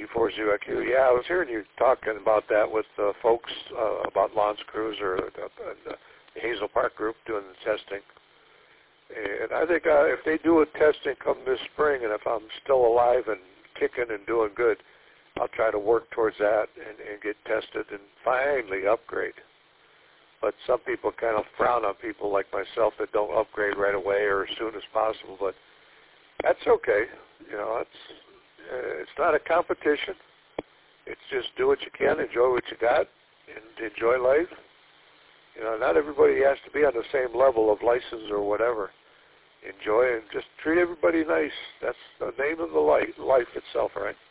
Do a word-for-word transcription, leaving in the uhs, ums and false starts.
four zero I Q. Yeah, I was hearing you talking about that with uh, folks uh, about Lance Cruz or uh, the Hazel Park group doing the testing. And I think uh, if they do a testing come this spring, and if I'm still alive and kicking and doing good, I'll try to work towards that and, and get tested and finally upgrade. But some people kind of frown on people like myself that don't upgrade right away or as soon as possible. But that's okay. You know, it's uh, it's not a competition. It's just do what you can, enjoy what you got, and enjoy life. You know, not everybody has to be on the same level of license or whatever. Enjoy and just treat everybody nice. That's the name of the life, life itself, right?